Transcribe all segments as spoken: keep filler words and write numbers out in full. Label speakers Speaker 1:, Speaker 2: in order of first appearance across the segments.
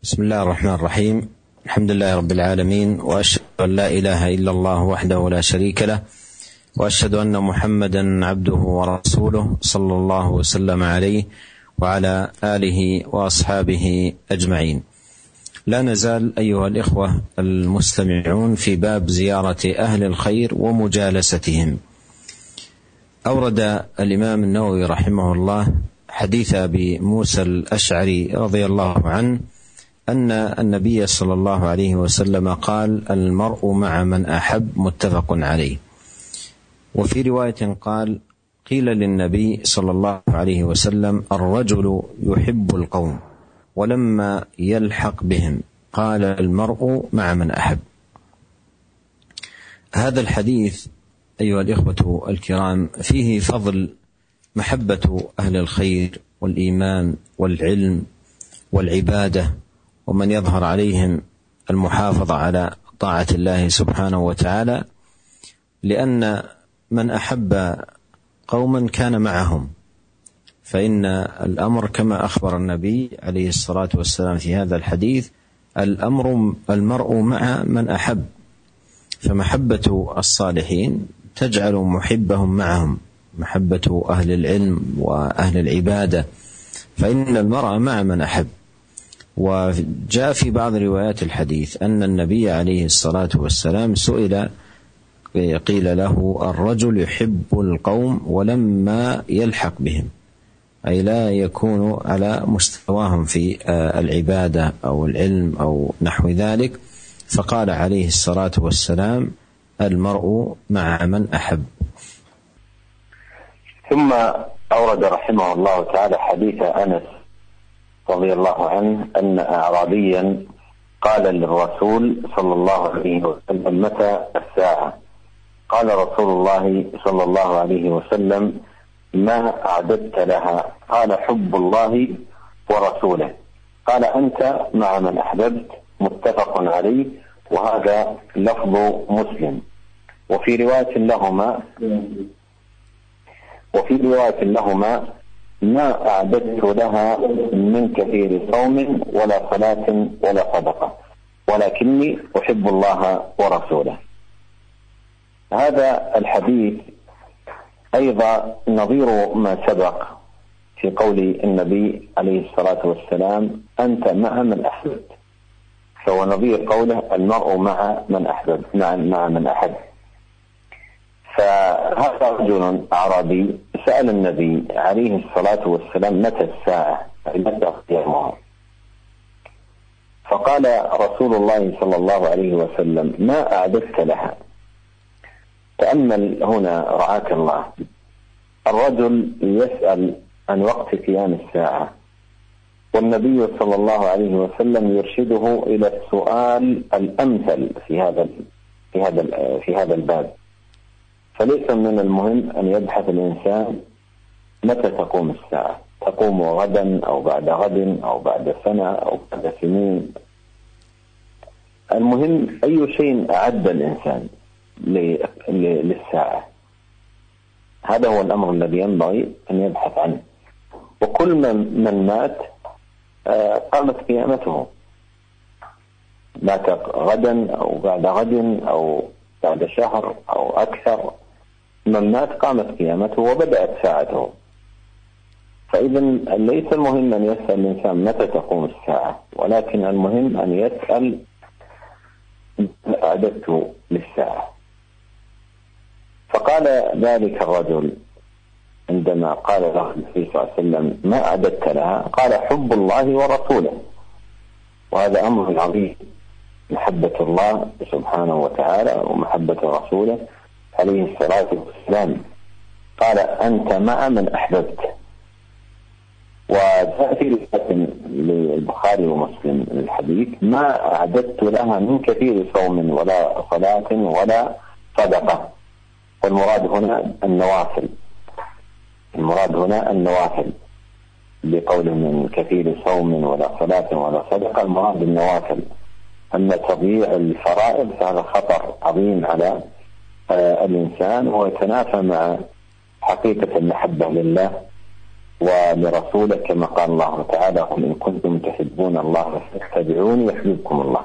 Speaker 1: بسم الله الرحمن الرحيم. الحمد لله رب العالمين، وأشهد أن لا إله إلا الله وحده لا شريك له، وأشهد أن محمدا عبده ورسوله صلى الله وسلم عليه وعلى آله وأصحابه أجمعين. لا نزال أيها الإخوة المستمعون في باب زيارة أهل الخير ومجالستهم. أورد الإمام النووي رحمه الله حديث أبي موسى الأشعري رضي الله عنه أن النبي صلى الله عليه وسلم قال: المرء مع من أحب، متفق عليه. وفي رواية قال: قيل للنبي صلى الله عليه وسلم: الرجل يحب القوم ولما يلحق بهم، قال: المرء مع من أحب. هذا الحديث أيها الإخوة الكرام فيه فضل محبة أهل الخير والإيمان والعلم والعبادة، ومن يظهر عليهم المحافظة على طاعة الله سبحانه وتعالى، لأن من أحب قوما كان معهم، فإن الأمر كما أخبر النبي عليه الصلاة والسلام في هذا الحديث: الأمر المرء مع من أحب. فمحبة الصالحين تجعل محبهم معهم، محبة أهل العلم وأهل العبادة، فإن المرء مع من أحب. وجاء في بعض روايات الحديث أن النبي عليه الصلاة والسلام سئل، قيل له: الرجل يحب القوم ولما يلحق بهم، أي لا يكون على مستواهم في العبادة أو العلم أو نحو ذلك، فقال عليه الصلاة والسلام: المرء مع من أحب.
Speaker 2: ثم أورد رحمه الله تعالى حديث أنس رضي الله عنه أن أعرابيا قال للرسول صلى الله عليه وسلم: متى الساعة؟ قال رسول الله صلى الله عليه وسلم: ما أعددت لها؟ قال: حب الله ورسوله. قال: أنت مع من أحببت، متفق عليه، وهذا لفظ مسلم. وفي رواية لهما وفي رواية لهما ما أعددت لها من كثير صوم ولا صلاة ولا صدقة، ولكني أحب الله ورسوله. هذا الحديث أيضا نظير ما سبق في قول النبي عليه الصلاة والسلام: أنت مع من أحببت، فهو نظير قوله: المرء مع من أحبب، مع, مع من أحب. فهذا رجل أعرابي سأل النبي عليه الصلاة والسلام: متى الساعة؟ متى قيامها؟ فقال رسول الله صلى الله عليه وسلم: ما أعددت لها؟ تأمل هنا رعاك الله، الرجل يسأل عن وقت قيام الساعة، والنبي صلى الله عليه وسلم يرشده إلى السؤال الأمثل في هذا في هذا في هذا الباب. فليس من المهم أن يبحث الإنسان متى تقوم الساعة، تقوم غدا أو بعد غد أو بعد سنة أو بعد سنين. المهم أي شيء أعد الإنسان للساعة، هذا هو الأمر الذي ينبغي أن يبحث عنه. وكل من, من مات قامت قيامته، مات غدا أو بعد غد أو بعد شهر أو أكثر، من مات قامت قيامته وبدأت ساعته. فإذا ليس المهم أن يسأل الإنسان متى تقوم الساعة، ولكن المهم أن يسأل أعددت للساعة. فقال ذلك الرجل عندما قال له النبي صلى الله عليه وسلم: ما أعددت لها؟ قال: حب الله ورسوله. وهذا أمر عظيم، محبة الله سبحانه وتعالى ومحبة رسوله عليه الصلاة والسلام. قال: أنت مع من أحببت. وجاء في رواية للبخاري ومسلم الحديث: ما أعددت لها من كثير صوم ولا صلاة ولا صدقة. والمراد هنا النوافل، المراد هنا النوافل بقوله من كثير صوم ولا صلاة ولا صدقة، المراد النوافل. أما تضييع الفرائض فهذا خطر عظيم على الإنسان، ويتنافى مع حقيقة المحبة لله ولرسوله كما قال الله تعالى: قل إن كنتم تحبون الله فاتبعوني يحببكم الله.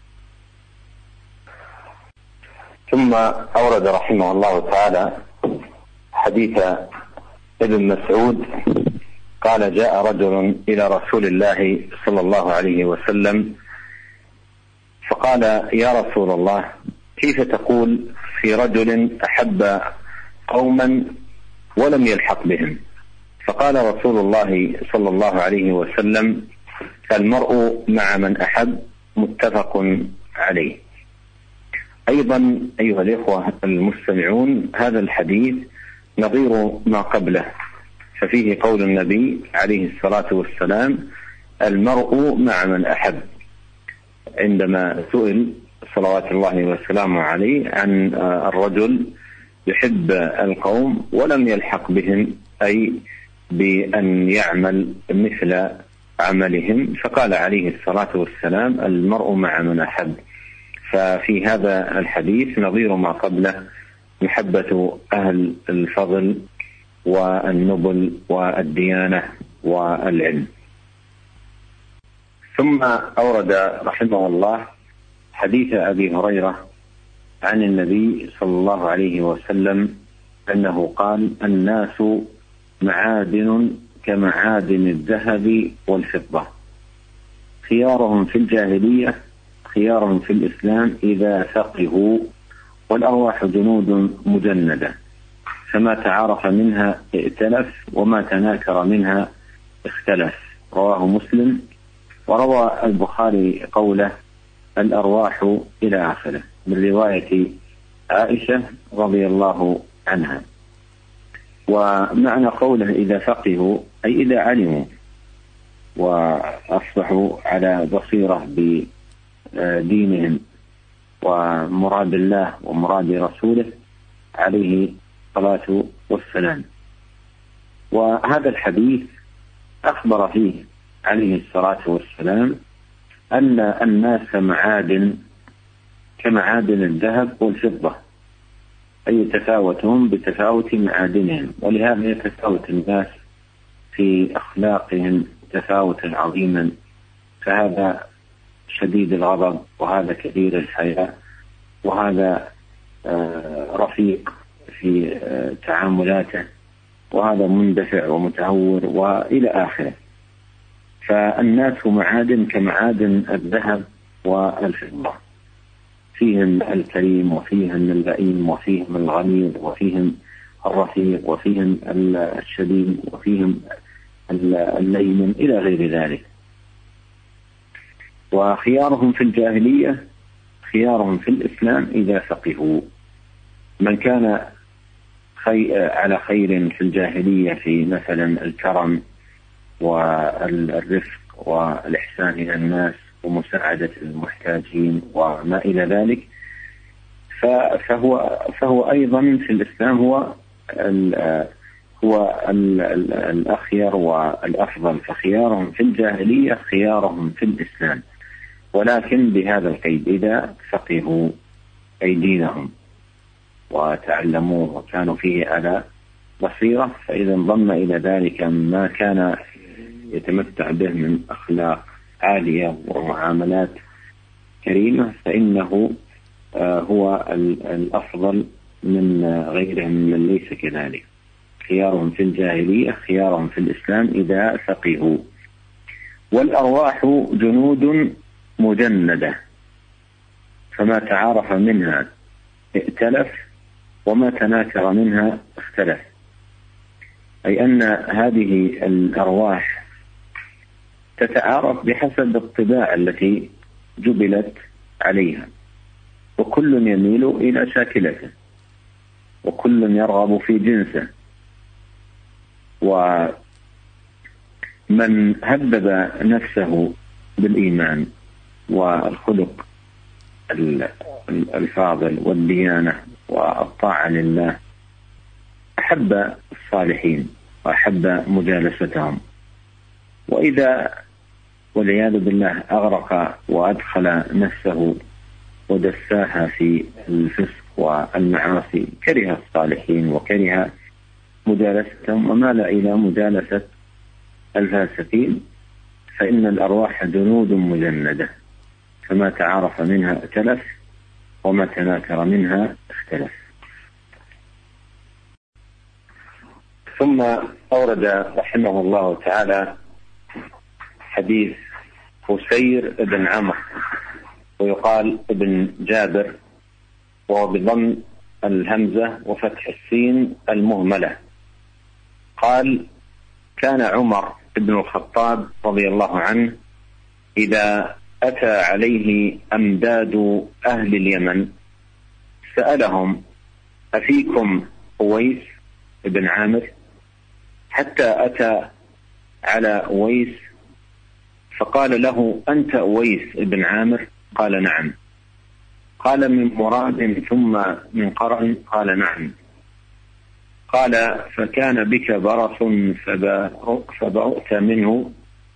Speaker 2: ثم أورد رحمه الله تعالى حديث ابن مسعود قال: جاء رجل إلى رسول الله صلى الله عليه وسلم فقال: يا رسول الله، كيف تقول في رجل أحب قوما ولم يلحق بهم؟ فقال رسول الله صلى الله عليه وسلم: المرء مع من أحب، متفق عليه. أيضا أيها الإخوة المستمعون، هذا الحديث نظير ما قبله، ففيه قول النبي عليه الصلاة والسلام: المرء مع من أحب، عندما سئل صلوات الله وسلامه عليه عن الرجل يحب القوم ولم يلحق بهم، أي بأن يعمل مثل عملهم، فقال عليه الصلاة والسلام: المرء مع من أحب. ففي هذا الحديث نظير ما قبله، محبة أهل الفضل والنبل والديانة والعلم. ثم أورد رحمه الله حديث أبي هريرة عن النبي صلى الله عليه وسلم أنه قال: الناس معادن كمعادن الذهب والفضة، خيارهم في الجاهلية خيارهم في الإسلام إذا فقهوا، والأرواح جنود مجندة، فما تعارف منها ائتلف وما تناكر منها اختلف. رواه مسلم. وروى البخاري قوله: الأرواح إلى آخره، من رواية عائشة رضي الله عنها. ومعنى قوله إذا فقهوا أي إذا علموا وأصبحوا على بصيرة بدينهم ومراد الله ومراد رسوله عليه الصلاة والسلام. وهذا الحديث أخبر فيه عليه الصلاة والسلام أن الناس معادن كمعادن الذهب والفضة، أي يتفاوتهم بتفاوت معادنهم، ولهذا يتفاوت الناس في أخلاقهم تفاوتا عظيما، فهذا شديد الغضب، وهذا كثير الحياء، وهذا رفيق في تعاملاته، وهذا مندفع ومتهور، وإلى آخره. فالناس معادن كمعادن الذهب والفضة، فيهم الكريم وفيهم اللئيم وفيهم الغني وفيهم الرفيق وفيهم الشديد وفيهم اللين إلى غير ذلك. وخيارهم في الجاهلية خيارهم في الإسلام إذا فقهوا. من كان خي... على خير في الجاهلية في مثلا الكرم والرفق والإحسان إلى الناس ومساعدة المحتاجين وما إلى ذلك، فهو فهو أيضا في الإسلام هو ال هو ال ال الأخير والأفضل. فخيارهم في الجاهلية خيارهم في الإسلام، ولكن بهذا القيد: إذا فقهوا أي دينهم وتعلموه وكانوا فيه على بصيرة، فإذا انضم إلى ذلك ما كان يتمتع به من أخلاق عالية ومعاملات كريمة، فإنه هو الأفضل من غيرهم من ليس كذلك. خيارهم في الجاهلية خيارهم في الإسلام إذا فقهوا. والأرواح جنود مجندة، فما تعارف منها ائتلف وما تناكر منها اختلف، أي أن هذه الأرواح تتعارف بحسب الطباع التي جبلت عليها، وكل يميل إلى شاكلته، وكل يرغب في جنسه. ومن هذب نفسه بالإيمان والخلق الفاضل والديانة والطاعة لله أحب الصالحين وأحب مجالستهم. وإذا والعياذ بالله أغرق وأدخل نفسه ودساها في الفسق والمعاصي كره الصالحين وكره مجالستهم ومال إلى مجالسة الفاسقين، فإن الأرواح جنود مجندة، فما تعارف منها ائتلف وما تناكر منها اختلف. ثم أورد رحمه الله تعالى حديث قصير بن عمرو، ويقال ابن جابر، وهو بضم الهمزة وفتح السين المهملة. قال: كان عمر بن الخطاب رضي الله عنه إذا أتى عليه أمداد أهل اليمن سألهم: أفيكم أويس بن عامر؟ حتى أتى على أويس فقال له: أنت أويس بن عامر؟ قال: نعم. قال: من مراد ثم من قرن؟ قال: نعم. قال: فكان بك برص فبرأت منه؟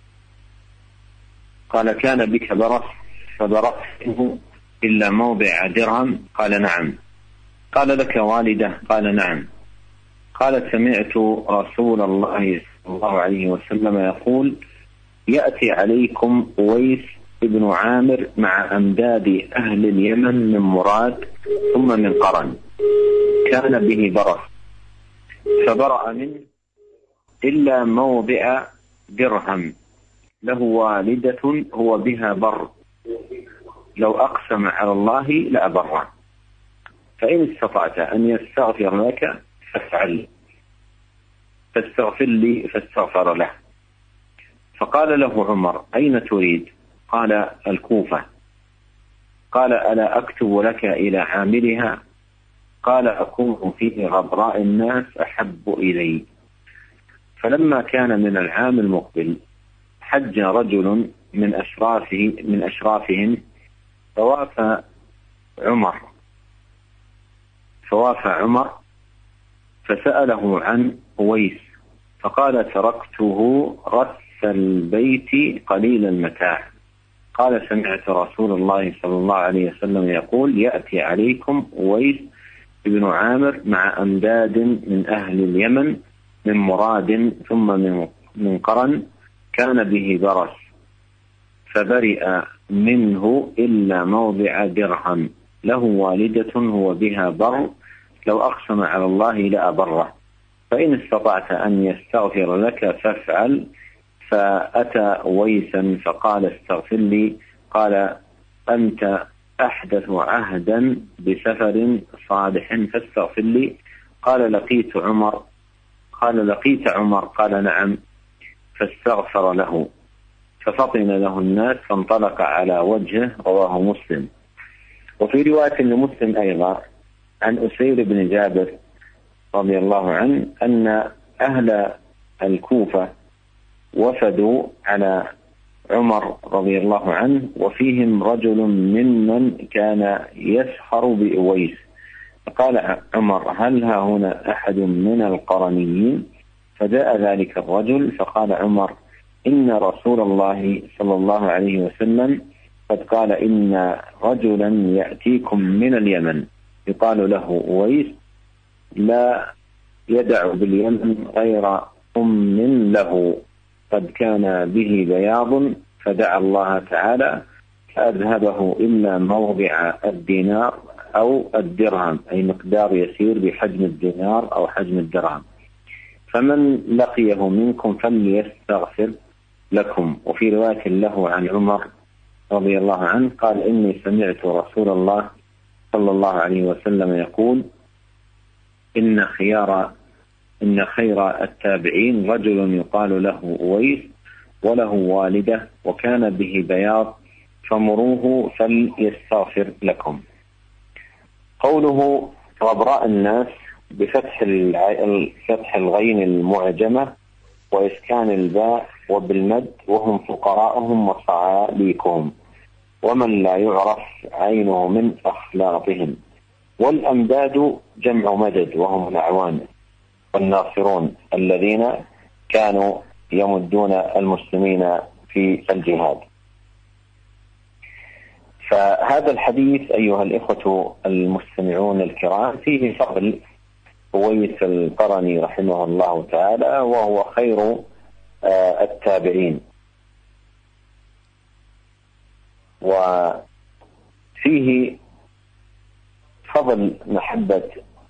Speaker 2: قال: كان بك برص فبرأت منه إلا موضع درهم؟ قال: نعم. قال: لك والدة؟ قال: نعم. قال: سمعت رسول الله صلى الله عليه وسلم يقول: يأتي عليكم أويس ابن عامر مع أمداد أهل اليمن من مراد ثم من قرن، كان به برص فبرأ منه إلا موضع درهم، له والدة هو بها بر، لو أقسم على الله لأبره، فإن استطعت أن يستغفر لك فافعل، فاستغفر لي فاستغفر له. فقال له عمر: أين تريد؟ قال: الكوفة. قال: ألا أكتب لك إلى عاملها؟ قال: أكون فيه غبراء الناس أحب إلي. فلما كان من العام المقبل حج رجل من أشرافه من أشرافهم فوافى عمر فوافى عمر فسأله عن أويس، فقال: تركته رث البيت قليل المتاع. قال: سمعت رسول الله صلى الله عليه وسلم يقول: يأتي عليكم أويس ابن عامر مع أمداد من أهل اليمن من مراد ثم من من قرن، كان به برص فبرئ منه إلا موضع درهم، له والدة هو بها بر، لو أقسم على الله لأبره، فإن استطعت أن يستغفر لك فافعل. فأتى أويسا فقال: استغفر لي. قال: أنت أحدث عهدا بسفر صالح فاستغفر لي. قال: لقيت عمر قال لقيت عمر قال: نعم. فاستغفر له ففطن له الناس فانطلق على وجهه. رواه مسلم. وفي رواية لمسلم أيضا عن أسير بن جابر رضي الله عنه أن أهل الكوفة وفدوا على عمر رضي الله عنه، وفيهم رجل ممن كان يسخر بأويس، فقال عمر: هل ها هنا أحد من القرنيين؟ فجاء ذلك الرجل فقال عمر: إن رسول الله صلى الله عليه وسلم قد قال: إن رجلا يأتيكم من اليمن يقال له أويس، لا يدع باليمن غير أم له قد كان به بياض، فدعا الله تعالى فأذهبه إلا موضع الدينار أو الدرهم، أي مقدار يسير بحجم الدينار أو حجم الدرهم، فمن لقيه منكم فليستغفر لكم. وفي رواية له عن عمر رضي الله عنه قال: إني سمعت رسول الله صلى الله عليه وسلم يقول: إن خيار إن خير التابعين رجل يقال له أويس وله والدة وكان به بياض، فمروه فليستغفر لكم. قوله غبراء الناس بفتح فتح الغين المعجمة وإسكان الباء وبالمد، وهم فقراءهم وصعاليكهم ومن لا يعرف عينه من أخلاقهم. والأمداد جمع مدد وهم الأعوان والناصرون الذين كانوا يمدون المسلمين في الجهاد. فهذا الحديث أيها الإخوة المستمعون الكرام فيه فضل أويس القرني رحمه الله تعالى، وهو خير التابعين. وفيه فضل محبة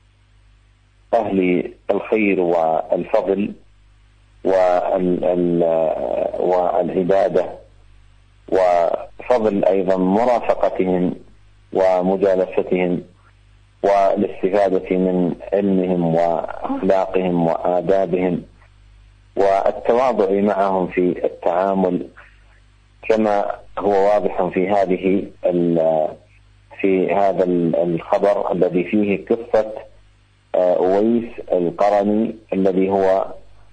Speaker 2: أهل الخير والفضل والعبادة، وفضل أيضا مرافقتهم ومجالستهم والاستفادة من علمهم وأخلاقهم وآدابهم، والتواضع معهم في التعامل، كما هو واضح في هذه في هذا الخبر الذي فيه قصة أويس القرني الذي هو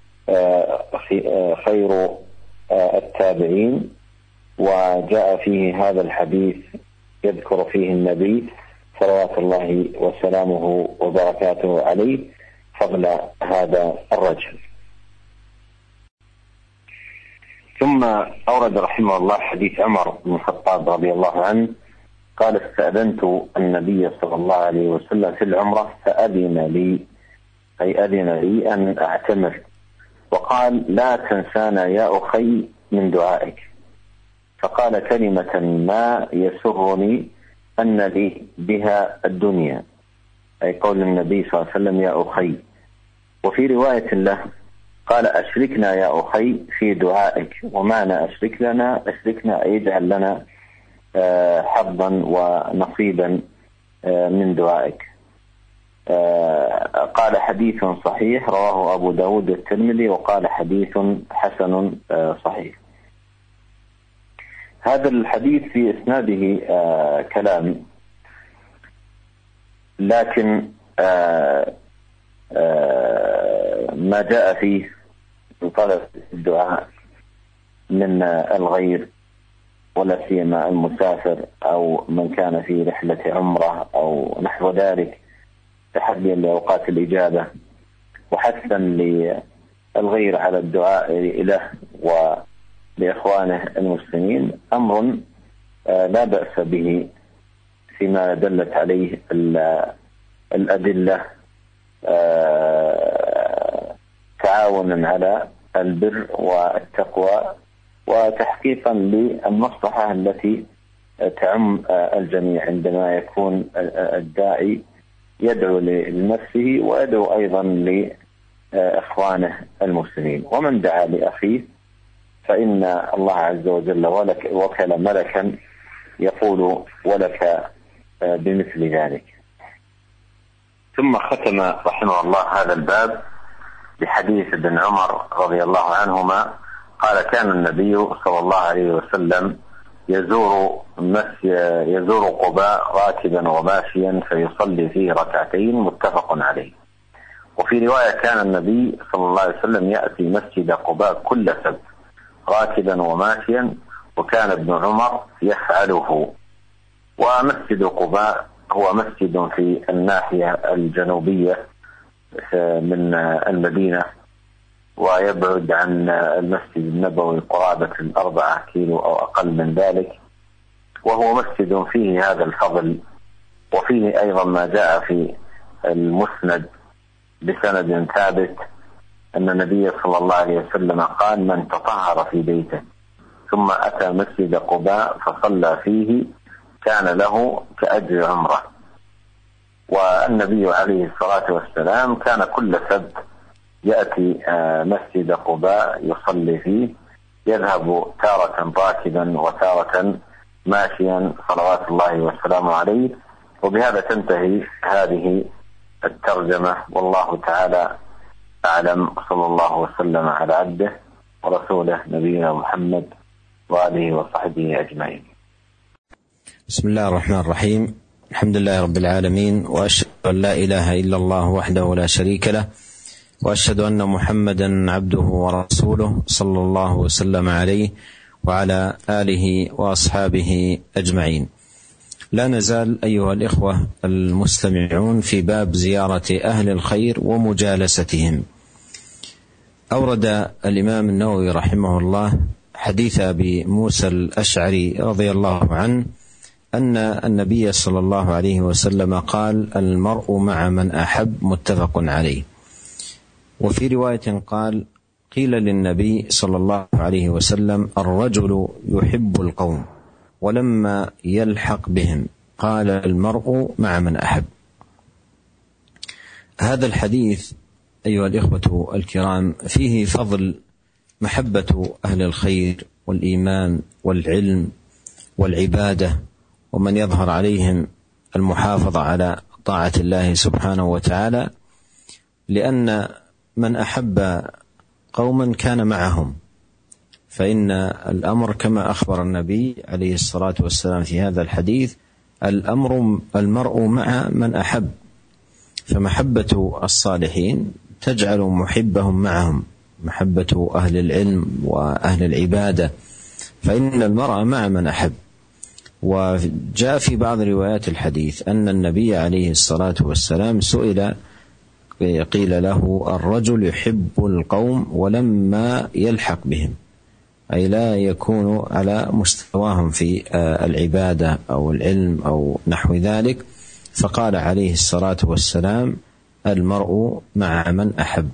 Speaker 2: خير التابعين. وجاء فيه هذا الحديث يذكر فيه النبي صلوات الله وسلامه وبركاته عليه فضل هذا الرجل. ثم أورد رحمه الله حديث عمر بن الخطاب رضي الله عنه قال: استأذنت النبي صلى الله عليه وسلم في العمرة فأذن لي، أي أذن لي أن أعتمر، وقال: لا تنسانا يا أخي من دعائك. فقال كلمة ما يسرني أن لي بها الدنيا، أي قول النبي صلى الله عليه وسلم يا أخي. وفي رواية له قال: أشركنا يا أخي في دعائك. ومعنى أشرك لنا أشركنا أي اجعل لنا حظا ونصيبا من دعائك. قال حديث صحيح رواه أبو داود الترمذي، وقال حديث حسن صحيح. هذا الحديث في إسناده كلام، لكن ما جاء فيه من طلب الدعاء من الغير، ولا سيما المسافر أو من كان في رحلة عمرة أو نحو ذلك، تحديا لأوقات الإجابة وحثا للغير على الدعاء له ولإخوانه المسلمين، أمر لا بأس به فيما دلت عليه الأدلة تعاونا على البر والتقوى وتحقيقا للمصلحة التي تعم الجميع، عندما يكون الداعي يدعو لنفسه ويدعو أيضا لإخوانه المسلمين. ومن دعا لأخيه فإن الله عز وجل وكل ملكا يقول ولك بمثل ذلك. ثم ختم رحمه الله هذا الباب بحديث ابن عمر رضي الله عنهما قال: كان النبي صلى الله عليه وسلم يزور يزور قباء راكبا وماشيا فيصلي فيه ركعتين، متفق عليه. وفي رواية كان النبي صلى الله عليه وسلم يأتي مسجد قباء كل سبت راكبا وماشيا، وكان ابن عمر يفعله. ومسجد قباء هو مسجد في الناحية الجنوبية من المدينة، ويبعد عن المسجد النبوي قرابة الأربعة كيلو أو أقل من ذلك، وهو مسجد فيه هذا الفضل. وفيه أيضا ما جاء في المسند بسند ثابت أن النبي صلى الله عليه وسلم قال: من تطهر في بيته ثم أتى مسجد قباء فصلى فيه كان له كأجر عمره. والنبي عليه الصلاة والسلام كان كل سبت يأتي مسجد قباء يصلي فيه، يذهب تارة راكبا وتارة ماشيا صلوات الله والسلام عليه. وبهذا تنتهي هذه الترجمة، والله تعالى أعلم. صلى الله وسلم على عبده ورسوله نبينا محمد وآله وصحبه أجمعين.
Speaker 1: بسم الله الرحمن الرحيم. الحمد لله رب العالمين، وأشهد أن لا إله إلا الله وحده لا شريك له، وأشهد أن محمدا عبده ورسوله صلى الله وسلم عليه وعلى آله وأصحابه أجمعين. لا نزال أيها الإخوة المستمعون في باب زيارة أهل الخير ومجالستهم. أورد الإمام النووي رحمه الله حديث أبي موسى الأشعري رضي الله عنه أن النبي صلى الله عليه وسلم قال: المرء مع من أحب، متفق عليه. وفي رواية قال: قيل للنبي صلى الله عليه وسلم: الرجل يحب القوم ولما يلحق بهم قال: المرء مع من أحب. هذا الحديث أيها الإخوة الكرام فيه فضل محبة أهل الخير والإيمان والعلم والعبادة، ومن يظهر عليهم المحافظة على طاعة الله سبحانه وتعالى، لأن من أحب قوما كان معهم، فإن الأمر كما أخبر النبي عليه الصلاة والسلام في هذا الحديث: الأمر المرء مع من أحب. فمحبة الصالحين تجعل محبهم معهم، محبة أهل العلم وأهل العبادة، فإن المرء مع من أحب. وجاء في بعض روايات الحديث أن النبي عليه الصلاة والسلام سئل، قيل له: الرجل يحب القوم ولما يلحق بهم، أي لا يكون على مستواهم في العبادة أو العلم أو نحو ذلك، فقال عليه الصلاة والسلام: المرء مع من أحب.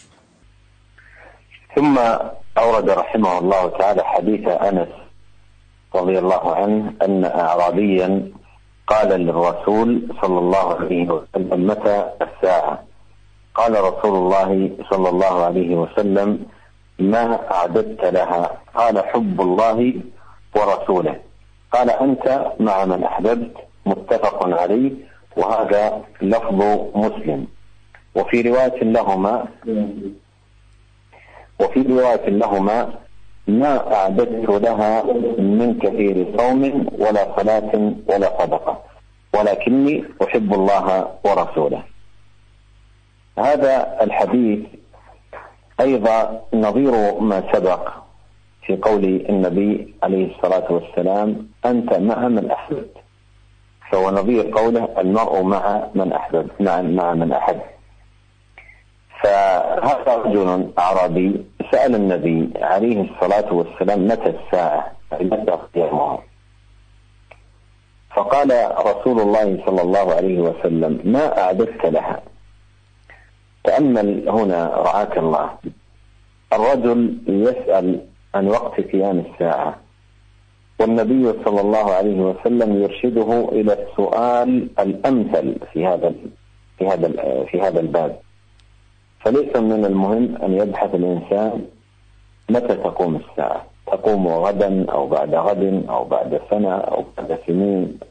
Speaker 2: ثم أورد رحمه الله تعالى حديث أنس رضي الله عنه أن أعرابيا قال للرسول صلى الله عليه وسلم: متى الساعة؟ قال رسول الله صلى الله عليه وسلم: ما أعددت لها؟ قال: حب الله ورسوله. قال: أنت مع من أحببت. متفق عليه، وهذا لفظ مسلم. وفي رواية لهما وفي رواية لهما ما أعددت لها من كثير صوم ولا صلاة ولا صدقة، ولكني أحب الله ورسوله. هذا الحديث أيضا نظير ما سبق في قول النبي عليه الصلاة والسلام: أنت مع من أحببت، فهو نظير قوله: المرء مع من أحبب مع, مع من أحب. فهذا رجل أعرابي سأل النبي عليه الصلاة والسلام: متى الساعة؟ متى قيامها؟ فقال رسول الله صلى الله عليه وسلم: ما أعددت لها؟ تأمل هنا رعاك الله، الرجل يسأل عن وقت قيام الساعة، والنبي صلى الله عليه وسلم يرشده إلى السؤال الأمثل في هذا في هذا في هذا الباب. فليس من المهم أن يبحث الإنسان متى تقوم الساعة، تقوم غدا أو بعد غد أو بعد سنة أو بعد سنين.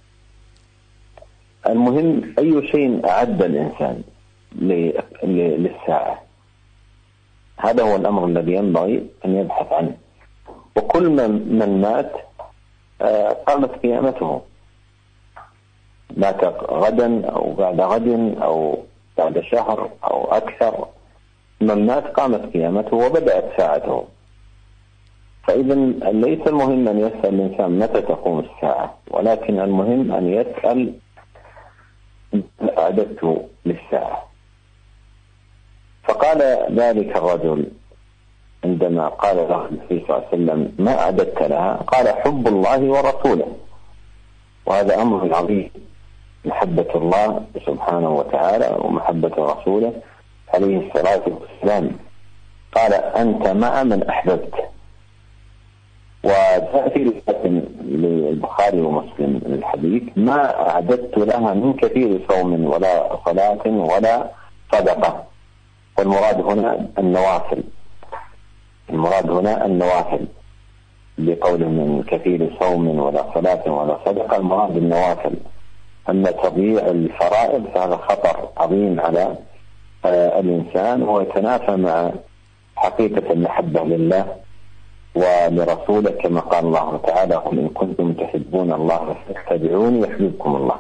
Speaker 2: المهم أي شيء أعد الإنسان للساعة، هذا هو الأمر الذي ينبغي أن يبحث عنه. وكل من, من مات قامت قيامته، مات غدا أو بعد غد أو بعد شهر أو أكثر، من مات قامت قيامته وبدأت ساعته. فإذا ليس المهم أن يسأل الإنسان متى تقوم الساعة، ولكن المهم أن يسأل أعددت للساعة. فقال ذلك الرجل عندما قال له النبي صلى الله عليه وسلم: ما أعددت لها؟ قال: حب الله ورسوله. وهذا أمر عظيم، محبة الله سبحانه وتعالى ومحبة رسوله عليه الصلاة والسلام. قال: أنت مع من أحببت. وجاء في للبخاري ومسلم الحديث: ما أعددت لها من كثير صوم ولا صلاة ولا صدقة. والمراد هنا النوافل، المراد هنا النوافل، بقول من كثير صوم ولا صلاة ولا صدقة، المراد النوافل. أما تضييع الفرائض فهذا خطر عظيم على الإنسان، ويتنافى مع حقيقة المحبة لله ولرسوله، كما قال الله تعالى: قل إن كنتم تحبون الله فاتبعوني يحببكم الله.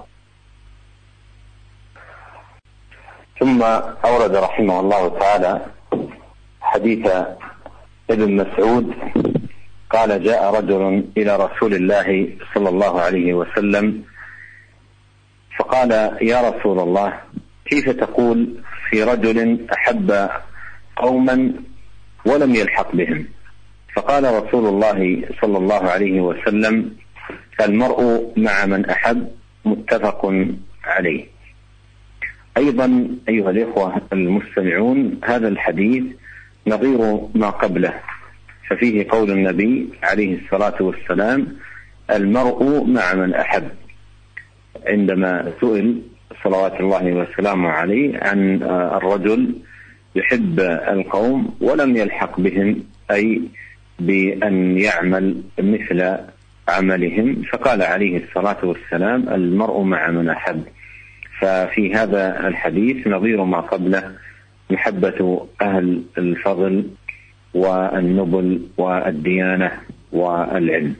Speaker 2: ثم أورد رحمه الله تعالى حديث ابن مسعود قال: جاء رجل إلى رسول الله صلى الله عليه وسلم فقال: يا رسول الله، كيف تقول في رجل أحب قوما ولم يلحق بهم؟ فقال رسول الله صلى الله عليه وسلم: المرء مع من أحب. متفق عليه. أيضا أيها الإخوة المستمعون، هذا الحديث نظير ما قبله، ففيه قول النبي عليه الصلاة والسلام: المرء مع من أحب، عندما سئل صلوات الله وسلامه عليه عن الرجل يحب القوم ولم يلحق بهم، أي بأن يعمل مثل عملهم، فقال عليه الصلاة والسلام: المرء مع من أحب. ففي هذا الحديث نظير ما قبله، محبة أهل الفضل والنبل والديانة والعلم.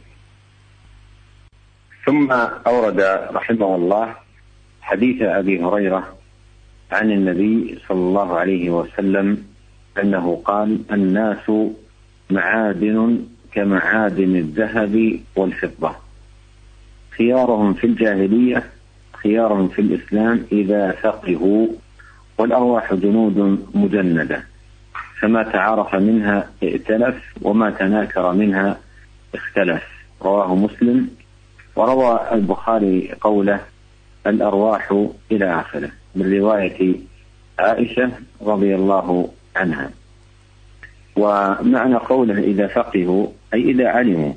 Speaker 2: ثم أورد رحمه الله حديث أبي هريرة عن النبي صلى الله عليه وسلم أنه قال: الناس معادن كمعادن الذهب والفضة، خيارهم في الجاهلية خيارهم في الإسلام إذا فقهوا، والأرواح جنود مجندة، فما تعارف منها ائتلف وما تناكر منها اختلف. رواه مسلم. وروى البخاري قوله: الأرواح إلى آخره، من رواية عائشة رضي الله عنها. ومعنى قوله إذا فقهوا أي إذا علموا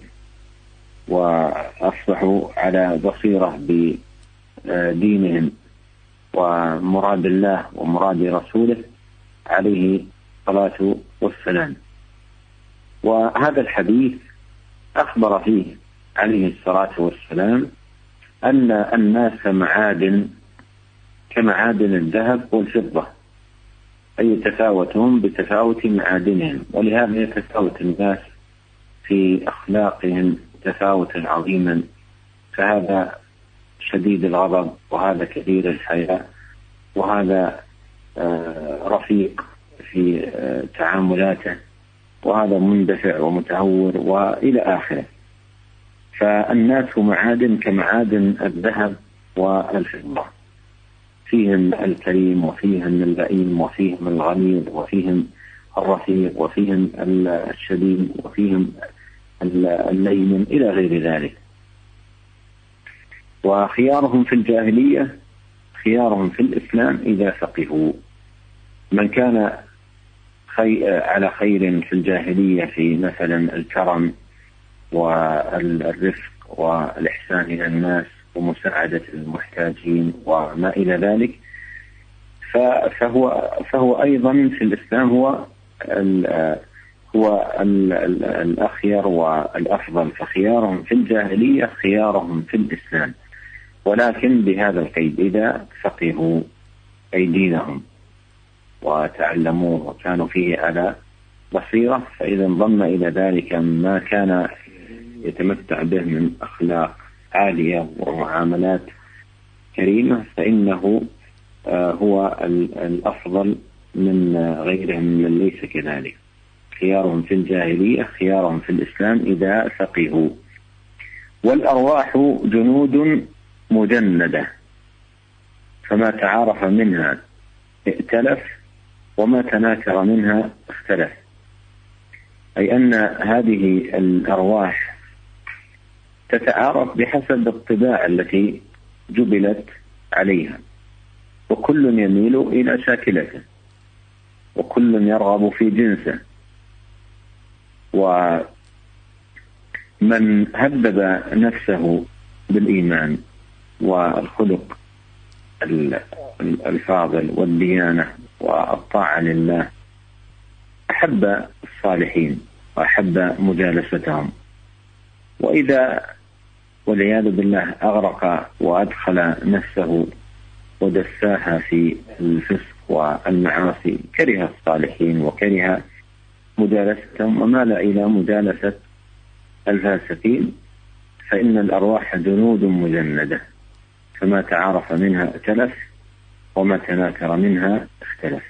Speaker 2: وأصبحوا على بصيرة بدينهم ومراد الله ومراد رسوله عليه الصلاة والسلام. وهذا الحديث أخبر فيه عليه الصلاة والسلام أن الناس معادن كمعادن الذهب والفضة، أي يتفاوتهم بتفاوت معادنهم، ولهذا يتفاوت الناس في أخلاقهم تفاوتا عظيما، فهذا شديد الغضب، وهذا كثير الحياء، وهذا رفيق في تعاملاته، وهذا مندفع ومتهور، وإلى آخره. فالناس معادن كمعادن الذهب والفضة، فيهم الكريم وفيهم اللئيم وفيهم الغليظ وفيهم الرفيق وفيهم الشديد وفيهم اللين إلى غير ذلك. وخيارهم في الجاهلية خيارهم في الإسلام إذا فقهوا. من كان خي... على خير في الجاهلية في مثلا الكرم والرفق والإحسان إلى الناس ومساعدة المحتاجين وما إلى ذلك، فهو فهو أيضا في الإسلام هو ال هو ال ال الأخير والأفضل. فخيارهم في الجاهلية خيارهم في الإسلام، ولكن بهذا القيد: إذا فقهوا أي دينهم وتعلموه وكانوا فيه على بصيرة، فإذا انضم إلى ذلك ما كان يتمتع به من أخلاق عالية ومعاملات كريمة، فإنه هو الأفضل من غيرهم من ليس كذلك. خيارهم في الجاهلية خيارهم في الإسلام إذا فقهوا. والأرواح جنود مجندة، فما تعارف منها ائتلف وما تناكر منها اختلف، أي أن هذه الأرواح تتعارف بحسب الطباع التي جبلت عليها، وكل يميل إلى شاكلته، وكل يرغب في جنسه. ومن هذب نفسه بالإيمان والخلق الفاضل والديانة والطاعة لله أحب الصالحين وأحب مجالستهم. وإذا والعياذ بالله أغرق وأدخل نفسه ودساها في الفسق والمعاصي كره الصالحين وكره مجالستهم ومال إلى مجالسة الفاسقين. فإن الأرواح جنود مجندة، فما تعارف منها ائتلف وما تناكر منها اختلف.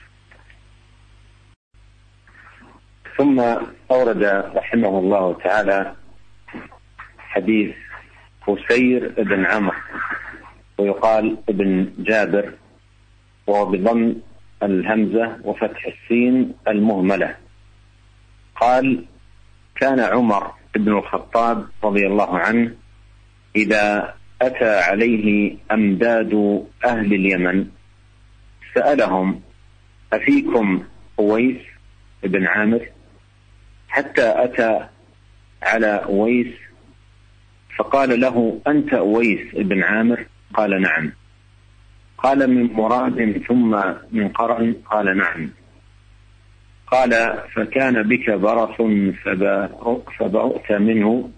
Speaker 2: ثم أورد رحمه الله تعالى حديث حسير بن عمرو، ويقال ابن جابر، وهو بضم الهمزة وفتح السين المهملة. قال: كان عمر بن الخطاب رضي الله عنه إذا أتى عليه أمداد أهل اليمن سألهم: أفيكم أويس؟ بن عامر حتى أتى على أويس فقال له: أنت أويس بن عامر؟ قال: نعم. قال: من مراد ثم من قرن؟ قال: نعم. قال: فكان بك برص فبرأت منه؟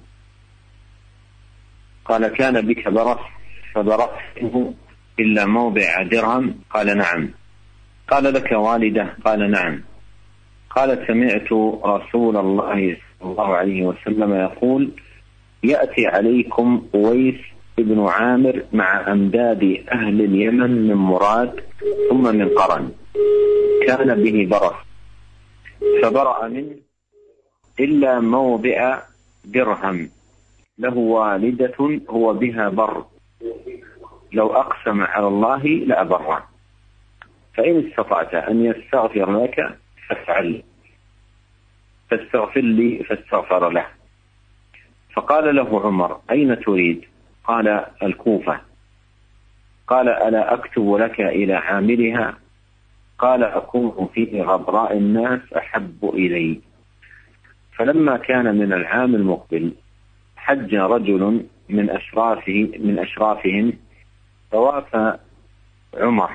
Speaker 2: قال: كان بك برص فبرأت منه إلا موضع درهم؟ قال: نعم. قال: لك والدة؟ قال: نعم. قال: سمعت رسول الله صلى الله عليه وسلم يقول: يأتي عليكم أويس ابن عامر مع أمداد أهل اليمن من مراد ثم من قرن، كان به برص فبرأ منه إلا موضع درهم، له والدة هو بها بر، لو أقسم على الله لأبره، فإن استطعت أن يستغفر لك فافعل، فاستغفر لي فاستغفر له. فقال له عمر: أين تريد؟ قال: الكوفة. قال: ألا أكتب لك إلى عاملها؟ قال: أكون في غبراء الناس أحب إلي. فلما كان من العام المقبل حج رجل من أشرافه من أشرافهم فوافى عمر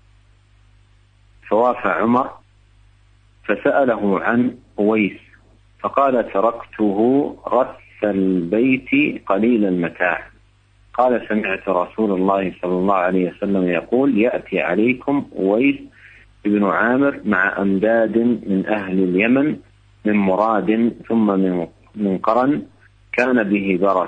Speaker 2: فوافى عمر فسأله عن أويس فقال: تركته رث البيت قليل المتاع. قال: سمعت رسول الله صلى الله عليه وسلم يقول: يأتي عليكم أويس ابن عامر مع أمداد من أهل اليمن من مراد ثم من من قرن، كان به برص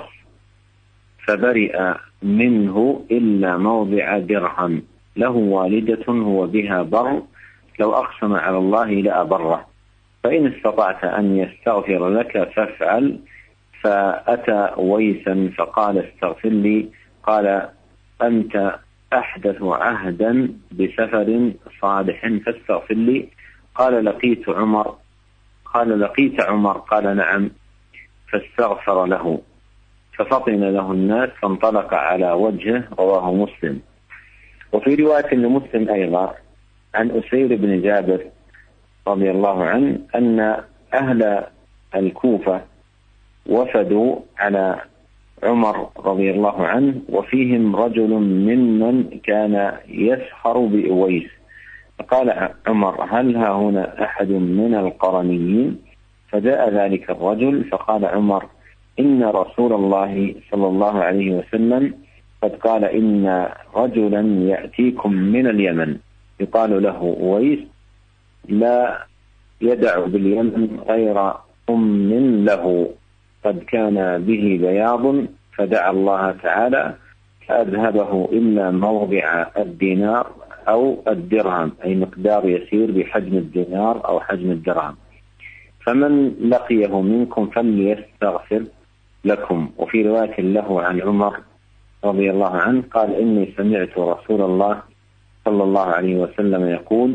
Speaker 2: فبرئ منه إلا موضع درهم، له والدة هو بها بر، لو أقسم على الله لأبره، فإن استطعت أن يستغفر لك فافعل. فأتى ويسا فقال: استغفر لي. قال: أنت أحدث عهدا بسفر صالح فاستغفر لي. قال: لقيت عمر قال لقيت عمر قال: نعم. فاستغفر له ففطن له الناس فانطلق على وجهه. رواه مسلم. وفي رواية لمسلم أيضا عن أسير بن جابر رضي الله عنه أن أهل الكوفة وفدوا على عمر رضي الله عنه وفيهم رجل ممن كان يسخر بأويس، فقال عمر: هل ها هنا أحد من القرنيين؟ فجاء ذلك الرجل فقال عمر: إن رسول الله صلى الله عليه وسلم قد قال: إن رجلا يأتيكم من اليمن يقال له أويس لا يدع باليمن غير أم له، قد كان به بياض، فدعا الله تعالى فأذهبه إلا موضع الدينار أو الدرهم، أي مقدار يسير بحجم الدينار أو حجم الدرهم، فمن لقيه منكم فليستغفر لكم. وفي رواية له عن عمر رضي الله عنه قال: إني سمعت رسول الله صلى الله عليه وسلم يقول: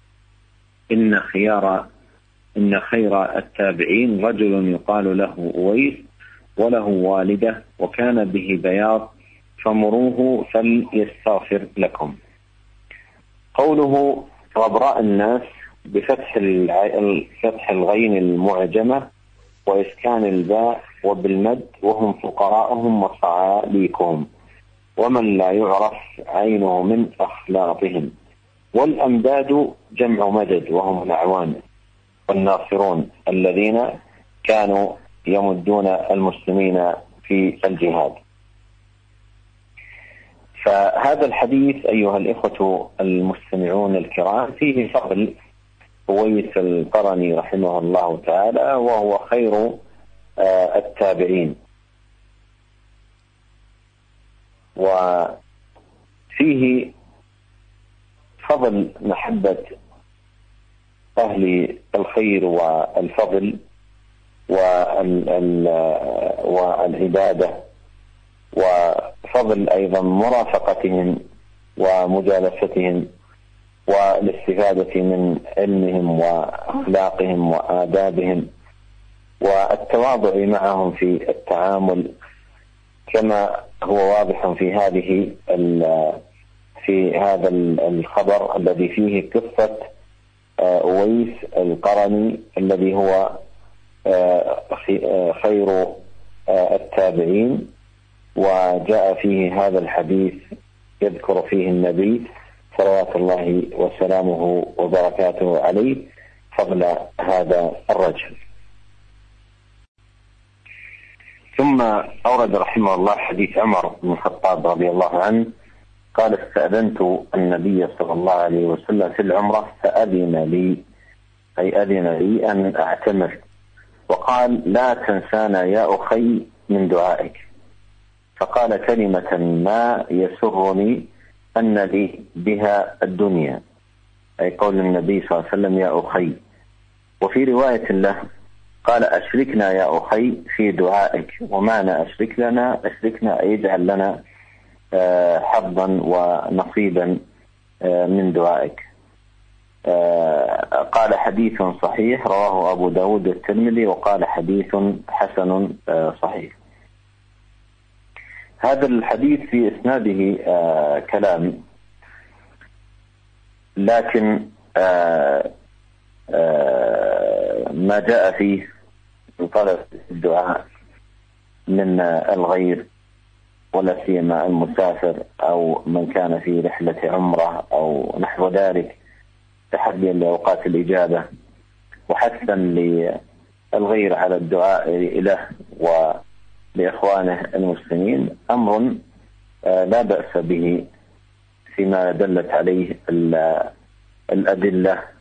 Speaker 2: إن خيار إن خير التابعين رجل يقال له أويس وله والدة وكان به بياض، فمروه فليستغفر لكم. قوله غبراء الناس بفتح فتح الغين المعجمة وإسكان الباء وبالمد، وهم فقراءهم وصعاليكهم ومن لا يعرف عينه من أخلاقهم. والأمداد جمع مدد وهم الأعوان والناصرون الذين كانوا يمدون المسلمين في الجهاد. فهذا الحديث أيها الإخوة المستمعون الكرام فيه فضل أويس القرني رحمه الله تعالى، وهو خير التابعين، وفيه فضل محبة أهل الخير والفضل والعبادة، وفضل أيضا مرافقتهم ومجالستهم والاستفادة من علمهم وأخلاقهم وآدابهم والتواضع معهم في التعامل، كما هو واضح في هذه في هذا الخبر الذي فيه قصة أويس القرني الذي هو خير التابعين، وجاء فيه هذا الحديث يذكر فيه النبي صلوات الله وسلامه وبركاته عليه فضل هذا الرجل. ثم أورد رحمه الله حديث عمر بن الخطاب رضي الله عنه قال: استأذنت النبي صلى الله عليه وسلم في العمرة فأذن لي، أي أذن لي أن أعتمر، وقال: لا تنسانا يا أخي من دعائك. فقال كلمة ما يسرني أن لي بها الدنيا، أي قول النبي صلى الله عليه وسلم يا أخي. وفي رواية له قال: أشركنا يا أخي في دعائك، ومعنى أشرك لنا أشركنا أي اجعل لنا حظا ونصيبا من دعائك. قال حديث صحيح رواه أبو داود الترمذي، وقال حديث حسن صحيح. هذا الحديث في إسناده كلام، لكن ما جاء فيه من طلب الدعاء من الغير، ولا سيما المسافر أو من كان في رحلة عمرة أو نحو ذلك، تحديا لأوقات الإجابة وحثا للغير على الدعاء له ولإخوانه المسلمين، أمر لا بأس به فيما دلت عليه الأدلة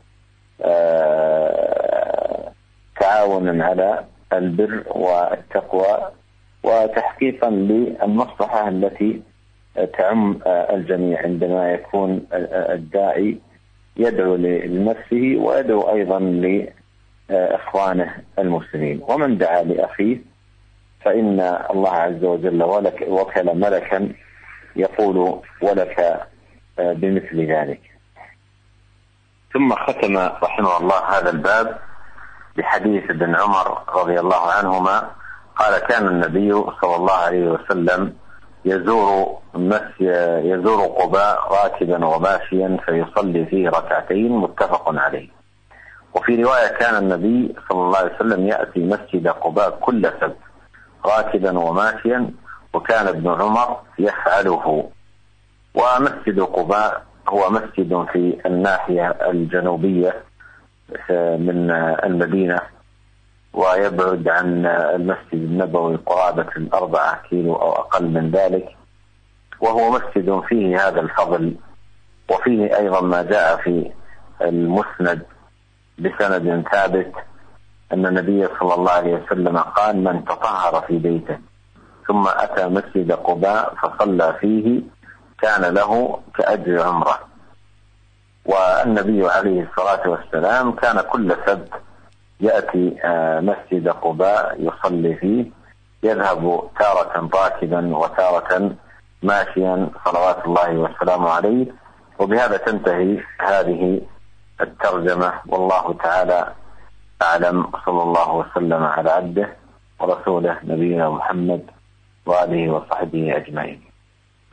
Speaker 2: تعاونا على البر والتقوى وتحقيقا للمصلحة التي تعم الجميع، عندما يكون الداعي يدعو لنفسه ويدعو أيضا لإخوانه المسلمين. ومن دعا لأخيه فإن الله عز وجل وكل ملكا يقول ولك بمثل ذلك. ثم ختم رحمه الله هذا الباب بحديث ابن عمر رضي الله عنهما قال: كان النبي صلى الله عليه وسلم يزور يزور قباء راكبا وماشيا فيصلي فيه ركعتين، متفق عليه. وفي رواية كان النبي صلى الله عليه وسلم يأتي مسجد قباء كل سبت راكبا وماشيا، وكان ابن عمر يفعله. ومسجد قباء هو مسجد في الناحية الجنوبية من المدينة، ويبعد عن المسجد النبوي قرابة الأربعة كيلو أو أقل من ذلك، وهو مسجد فيه هذا الفضل. وفيه أيضا ما جاء في المسند بسند ثابت أن النبي صلى الله عليه وسلم قال: من تطهر في بيته ثم أتى مسجد قباء فصلى فيه كان له كأجر عمره. والنبي عليه الصلاة والسلام كان كل سبت يأتي مسجد قباء يصلي فيه، يذهب تارة راكبا وتارة ماشيا صلوات الله وسلامه عليه. وبهذا تنتهي هذه الترجمة، والله تعالى أعلم. صلى الله وسلم على عبده ورسوله نبينا محمد وآله وصحبه أجمعين.